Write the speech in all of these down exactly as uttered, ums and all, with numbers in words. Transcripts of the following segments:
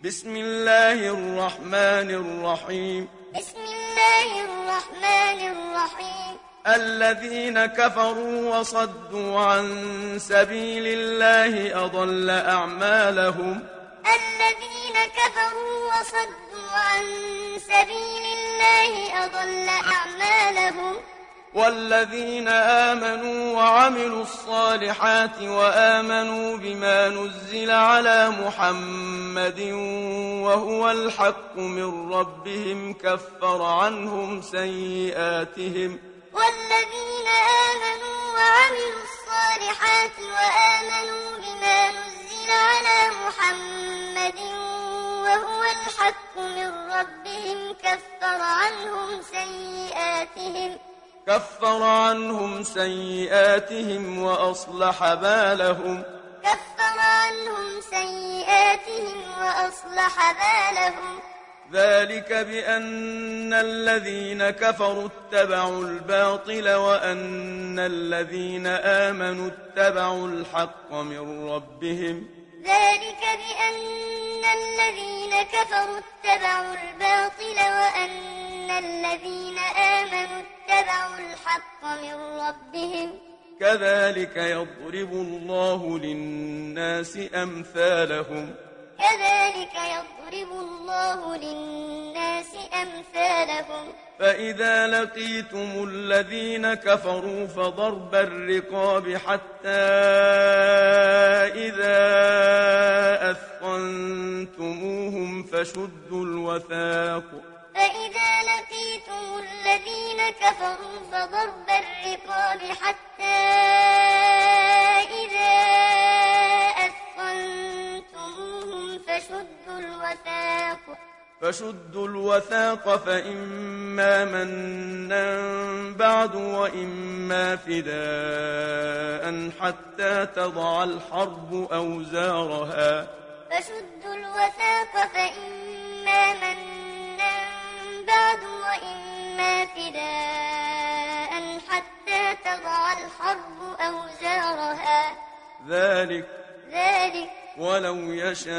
بسم الله الرحمن الرحيم بسم الله الرحمن الرحيم الذين كفروا وصدوا عن سبيل الله أضل أعمالهم الذين كفروا وصدوا عن سبيل الله أضل أعمالهم والذين آمنوا وعملوا الصالحات وآمنوا بما نزل على محمد وهو الحق من ربهم كفر عنهم سيئاتهم والذين آمنوا وعملوا الصالحات وآمنوا بما نزل على محمد وهو الحق من ربهم كفر عنهم سيئاتهم كفر عنهم سيئاتهم وأصلح بالهم كفر عنهم سيئاتهم وأصلح بالهم ذلك بأن الذين كفروا اتبعوا الباطل وأن الذين آمنوا اتبعوا الحق من ربهم ذلك بأن الذين كفروا اتبعوا الباطل وأن الذين آمنوا اتبعوا الحق من ربهم كذلك يضرب الله للناس أمثالهم كذلك يضرب الله للناس أمثالهم فإذا لقيتم الذين كفروا فضرب الرقاب حتى إذا أثخنتموهم فشدوا الوثاق فإذا لقيتم الذين كفروا فضرب الرقاب حتى إذا أثخنتموهم فشدوا الوثاق فشدوا الوثاق فإما منا بعد وإما فداء حتى تضع الحرب أوزارها فشدوا الوثاق فإما منا بعد وإما فداء حتى تضع الحرب أوزارها ذلك ذلك ولو يشاء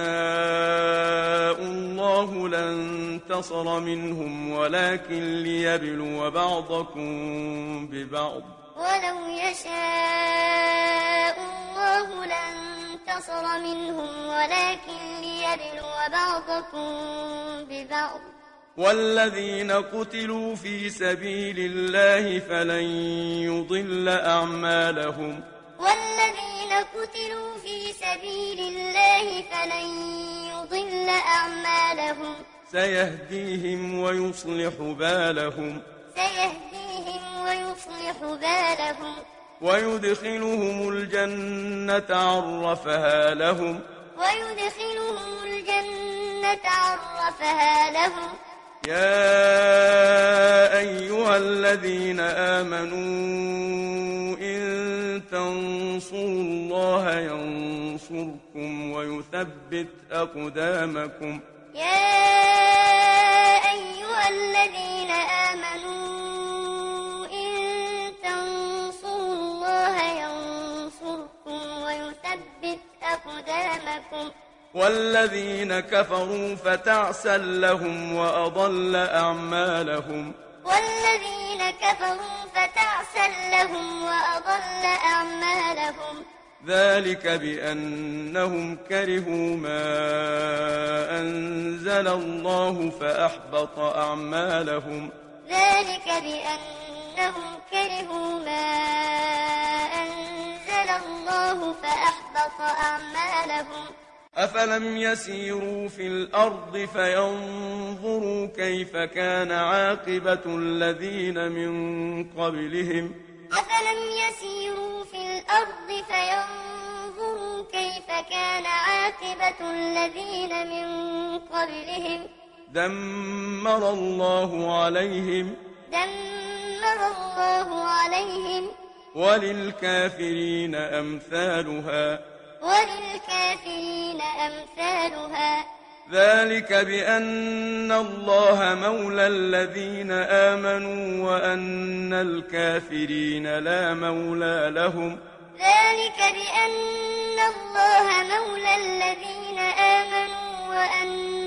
الله لانتصر منهم ولكن ليبلو بعضكم ببعض ولو يشاء الله لانتصر منهم ولكن ليبلو بعضكم ببعض والذين قتلوا في سبيل الله فلن يضل أعمالهم والذين قتلوا في سبيل الله فلن يضل أعمالهم سيهديهم ويصلح بالهم سيهديهم ويصلح بالهم ويدخلهم الجنة عرفها لهم ويدخلهم الجنة عرفها لهم يا أيها الذين آمنوا إن تنصروا الله ينصركم ويثبت أقدامكم يا أيها الذين آمنوا إن تنصروا الله ينصركم ويثبت أقدامكم والذين كفروا فتعسا لهم وأضل أعمالهم والذين كفروا فتعسا لهم وأضل أعمالهم ذلك بأنهم كرهوا ما أنزل الله فأحبط أعمالهم ذلك بأنهم كرهوا ما أنزل الله فأحبط أعمالهم أفلم يسيروا في الأرض فينظروا كيف كان عاقبة الذين من قبلهم أفلم يسيروا في الأرض فينظروا كيف كان عاقبة الذين من قبلهم دمر الله عليهم دمر الله عليهم وللكافرين أمثالها وللكافرين أمثالها ذلك بأن الله مولى الذين آمنوا وأن الكافرين لا مولى لهم ذلك بأن الله مولى الذين آمنوا وأن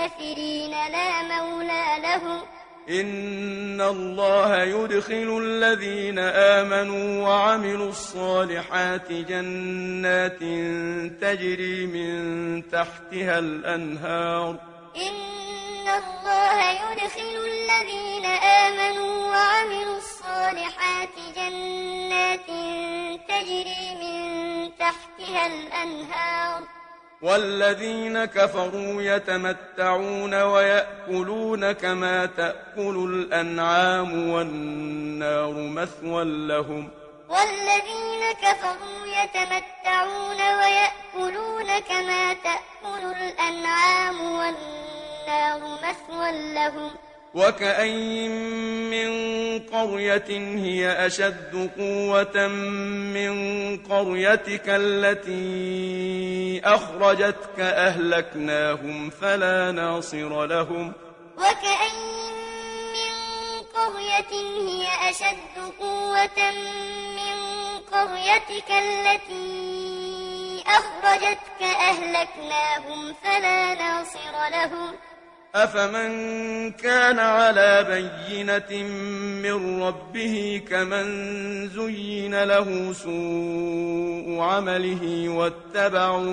الكافرين لا مولى لهم إن الله يدخل الذين آمنوا وعملوا الصالحات جنات تجري من تحتها الأنهار إن الله يدخل الذين آمنوا وعملوا الصالحات جنات تجري من تحتها الأنهار والذين كفروا يتمتعون ويأكلون كما تأكل الأنعام والنار مثوى لهم والذين كفروا يتمتعون ويأكلون كما تأكل الأنعام والنار مثوى لهم وكأين من قرية هي أشد قوة من قريتك التي أخرجتك أهلكناهم فلا ناصر لهم وكأين من قرية هي أشد قوة من قريتك التي أخرجتك أهلكناهم فلا ناصر لهم أفمن كان على بينة من ربه كمن زين له سوء عمله واتبعوا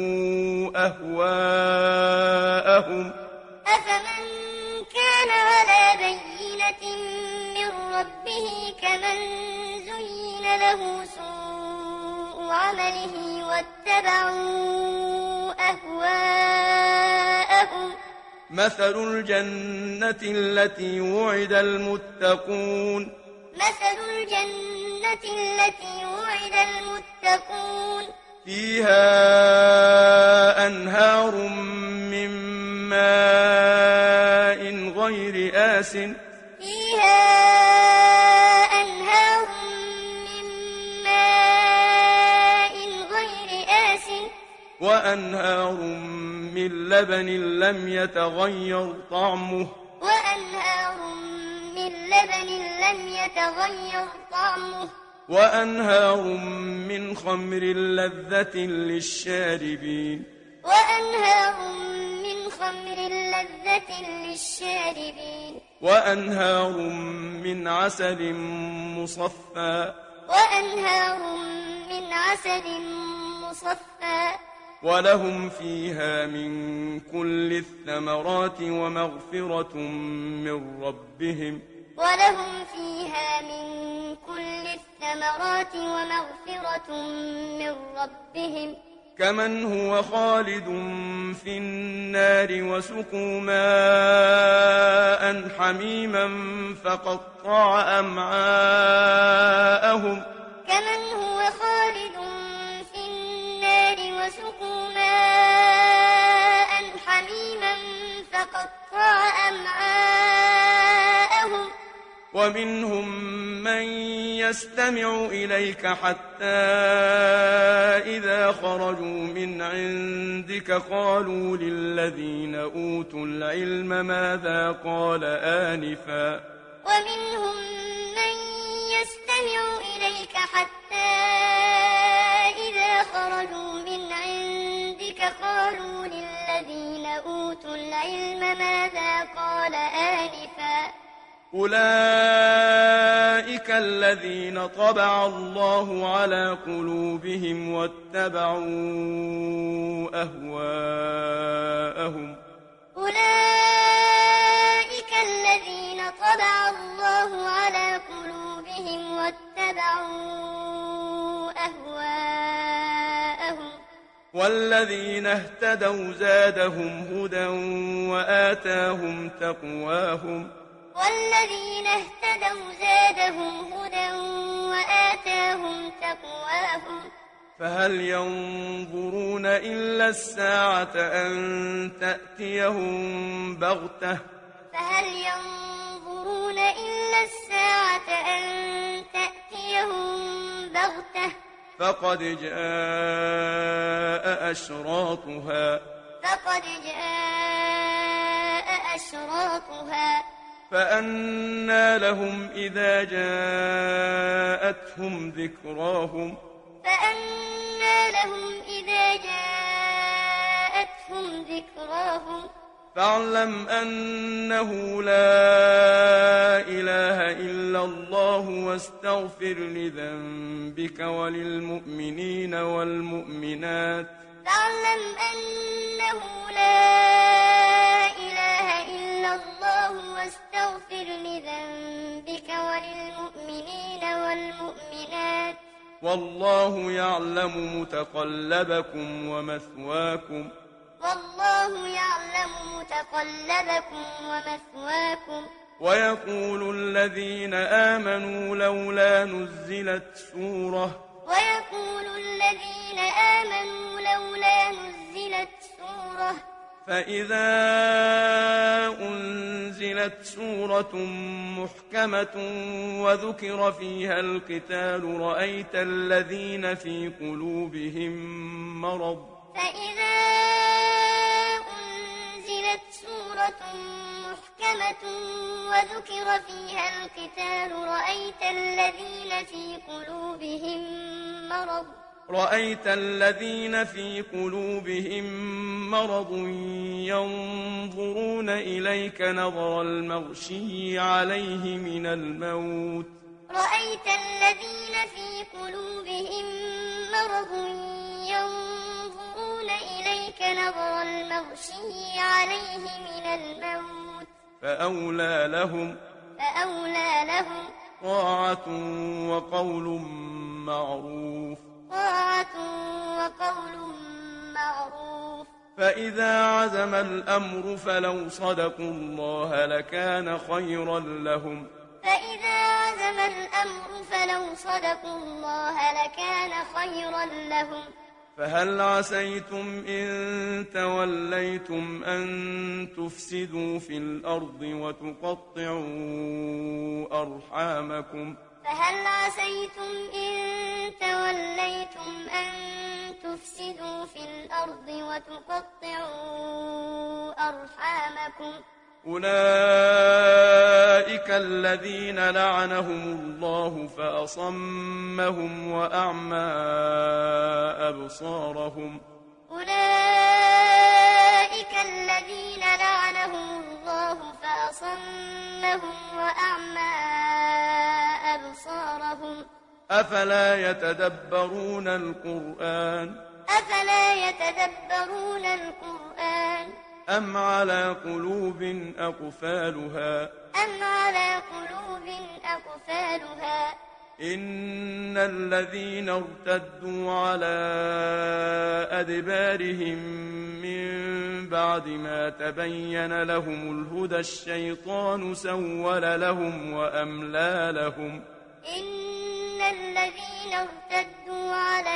أهواءهم أفمن كان على بينة من ربه كمن زين له سوء عمله واتبعوا أهواءهم مثل الجنة التي وعد المتقون مثل الجنة التي وعد المتقون فيها أنهار من ماء غير آس فيها أنهار من ماء غير آس وأنهار من لبن لم يتغير طعمه وأنهار من لبن لم يتغير طعمه وأنهار من خمر لذة للشاربين وأنهار من خمر لذة للشاربين وأنهار من عسل مصفى وأنهار من عسل مصفى ولهم فيها من كل الثمرات ومغفرة من ربهم ولهم فيها من كل الثمرات ومغفرة من ربهم كمن هو خالد في النار وسقوا ماء حميما فقطع أمعاءهم كمن هو خالد في النار وسقوا ماء حميما فقطع أمعاءهم ومنهم من يستمع إليك حتى إذا خرجوا من عندك قالوا للذين أوتوا العلم ماذا قال آنفا ومنهم من يستمع إليك حتى إذا خرجوا من عندك قالوا للذين أوتوا العلم ماذا قال آنفا أولئك الذين طبع الله على قلوبهم واتبعوا أهواءهم أولئك الذين طبع الله على قلوبهم واتبعوا أهواءهم والذين اهتدوا زادهم هدى وآتاهم تقواهم والذين اهتدوا زادهم هدى وآتاهم تقواهم فهل ينظرون إلا الساعة أن تأتيهم بغتة فهل ينظرون إلا الساعة أن تأتيهم بغتة فقد جاء أشراطها فقد جاء أشراطها فأنى لهم إذا جاءتهم ذكراهم فأنى لهم إذا جاءتهم ذكراهم فاعلم أنه لا إله إلا الله واستغفر لذنبك وللمؤمنين والمؤمنات فاعلم أنه لا إله إلا الله واستغفر لذنبك وللمؤمنين والمؤمنات والله يعلم متقلبكم ومثواكم والله يعلم متقلبكم ومثواكم ويقول الذين آمنوا لولا نزلت سورة ويقول الذين آمنوا لولا نزلت سورة فإذا أنزلت سورة محكمة وذكر فيها القتال رأيت الذين في قلوبهم مرض فإذا أنزلت سورة محكمة وذكر فيها القتال رأيت الذين في قلوبهم مرض رأيت الذين في قلوبهم مرض ينظرون إليك نظر المغشي عليه من الموت رأيت الذين في قلوبهم مرض ينظرون إليك نظر المغشي عليه من الموت فأولى لهم فأولى لهم طاعة وقول معروف طاعة وقول معروف فإذا عزم الأمر فلو صدقوا الله لكان خيرا لهم فإذا عزم الأمر فلو صدقوا الله لكان خيرا لهم فهل عسيتم إن توليتم أن تفسدوا في الأرض وتقطعوا أرحامكم فهل عسيتم إن توليتم أن تفسدوا في الأرض وتقطعوا أرحامكم أولئك الذين لعنهم الله فأصمهم وأعمى أبصارهم أولئك الذين لعنهم الله فأصمهم وأعمى أبصارهم أفلا يتدبرون القرآن أفلا يتدبرون القرآن أم على قلوب أقفالها أم على قلوب أقفالها إن الذين ارتدوا على أدبارهم من بعد ما تبين لهم الهدى الشيطان سول لهم وأملى لهم إن الذين ارتدوا على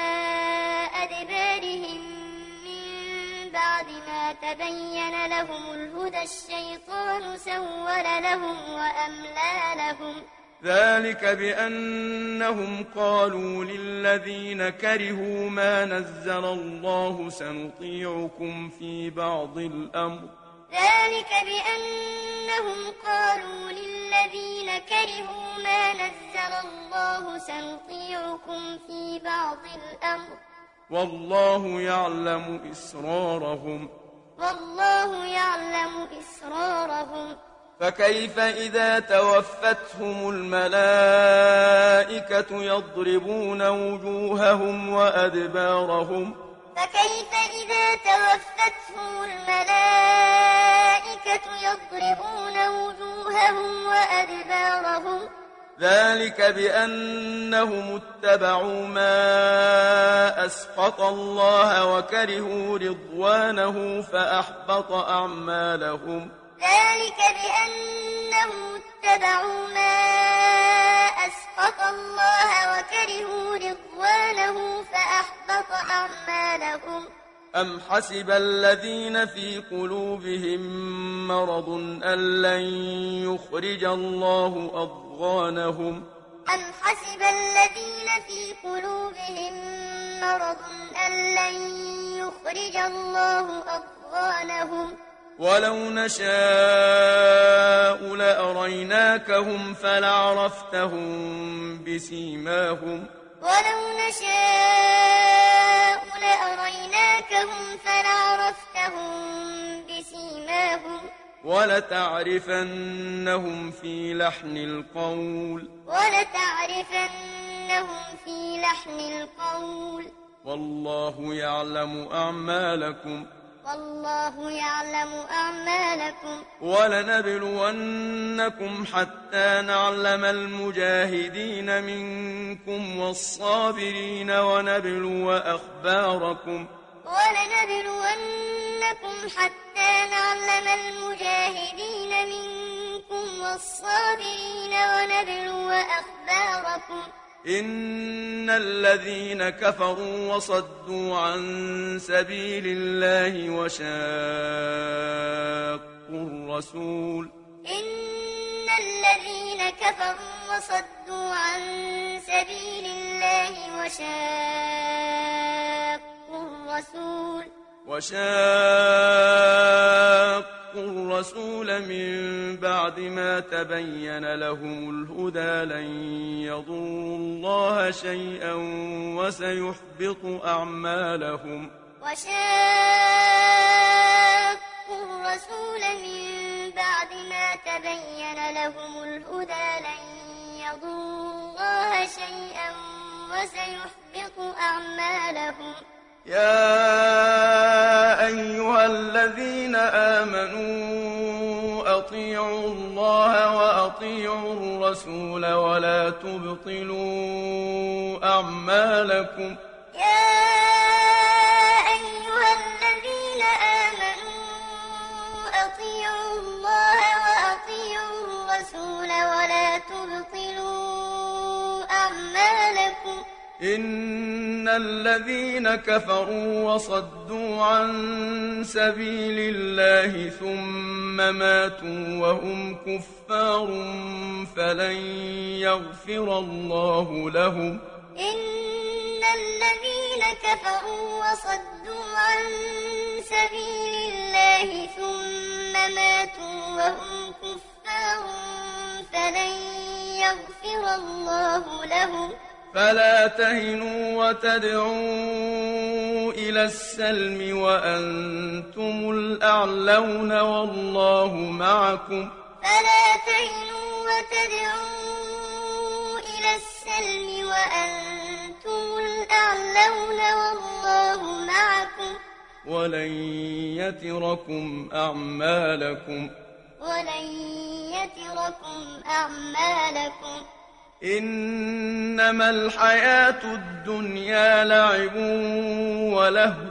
أدبارهم من بعد ما تبين لهم الهدى الشيطان سول لهم وأملى لهم ذلك بأنهم قالوا للذين كرهوا ما نزل الله سنطيعكم في بعض الأمر ذلك بأنهم قالوا للذين كرهوا ما نزل الله سنطيعكم في بعض الأمر والله يعلم إسرارهم والله يعلم إسرارهم فكيف إذا توفتهم الملائكة يضربون وجوههم وأدبارهم فكيف إذا توفتهم الملائكة يضربون وجوههم وأدبارهم ذلك بأنهم اتبعوا ما أسخط الله وكرهوا رضوانه فأحبط أعمالهم ذلك بأنهم اتبعوا ما أسخط الله وكرهوا رضوانه فأحبط أعمالهم أم حسب الذين في قلوبهم مرض أن لن يخرج الله أضغانهم أم حسب الذين في قلوبهم مرض أن لن يخرج الله أضغانهم ولو نشاء لأريناكهم فلعرفتهم بسيماهم ولو نشاء لأريناكهم فلعرفتهم بسيماهم ولتعرفنهم في لحن القول ولتعرفنهم في لحن القول والله يعلم أعمالكم والله يعلم أعمالكم ولنبلونكم حتى نعلم المجاهدين منكم والصابرين ونبلو أخباركم ولنبلونكم حتى نعلم المجاهدين منكم والصابرين ونبلو أخباركم إن الذين كفروا وصدوا عن سبيل الله وشاقوا الرسول إن الذين كفروا وصدوا عن سبيل الله وشاقوا الرسول وشاقوا الرسول من بعد ما تبين لهم الهدى لن يضروا الله شيئا وسيحبط أعمالهم وشاقوا الرسول من بعد ما تبين لهم الهدى لن يضروا الله شيئا وسيحبط أعمالهم يا أيها الذين آمنوا أطيعوا الله وأطيعوا الرسول ولا تبطلوا أعمالكم يا أيها الذين آمنوا أطيعوا الله وأطيعوا الرسول ولا تبطلوا أعمالكم إن الذين كفروا وصدوا عن سبيل الله ثم ماتوا وهم كفار فلن يغفر الله لهم إن الذين كفروا وصدوا عن سبيل الله ثم ماتوا وهم كفار فلن يغفر الله لهم فلا تهنوا وتدعوا إلى السلم وأنتم الأعلون والله معكم فلا تهنوا وتدعوا إلى السلم وأنتم الأعلون والله معكم ولن يتركم أعمالكم ولن يتركم أعمالكم إنما الحياة الدنيا لعب ولهو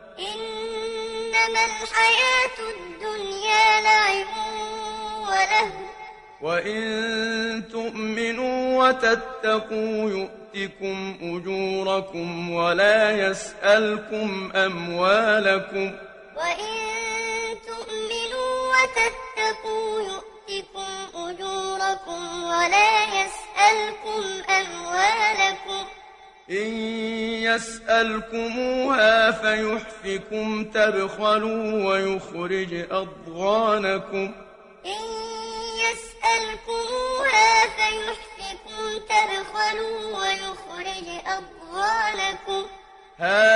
إنما الحياة الدنيا لعب ولهو وإن تؤمنوا وتتقوا يؤتكم أجوركم ولا يسألكم أموالكم وإن تؤمنوا وتتقوا يؤتكم أجوركم ولا يسألكم أموالكم إن يسألكموها فيحفكم تبخلوا ويخرج أضغانكم إن يسألكموها فيحفكم تبخلوا ويخرج أضغانكم ها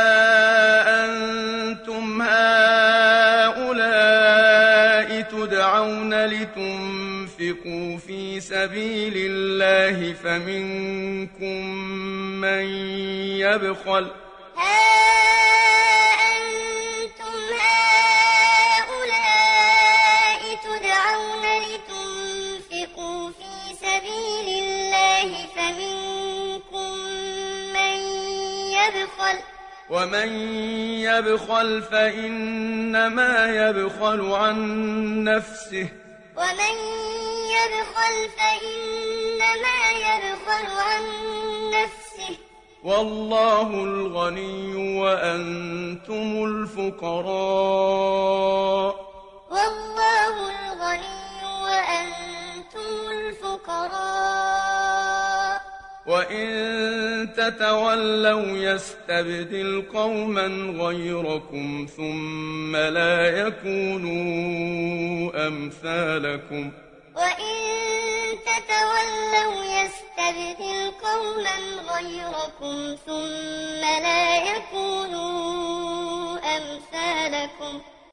أنتم هؤلاء تدعون لتنفقوا في سبيل الله فمنكم من يبخل ها أنتم هؤلاء تدعون لتنفقوا في سبيل الله فمنكم من يبخل ومن يبخل فإنما يبخل عن نفسه ومن يبخل فإنما يبخل عن نفسه والله الغني وأنتم الفقراء والله الغني وأنتم الفقراء وإن تتولوا يستبدل قوما غيركم ثم لا يكونوا أمثالكم وإن تتولوا يستبدل قوما غيركم ثم لا يكونوا أمثالكم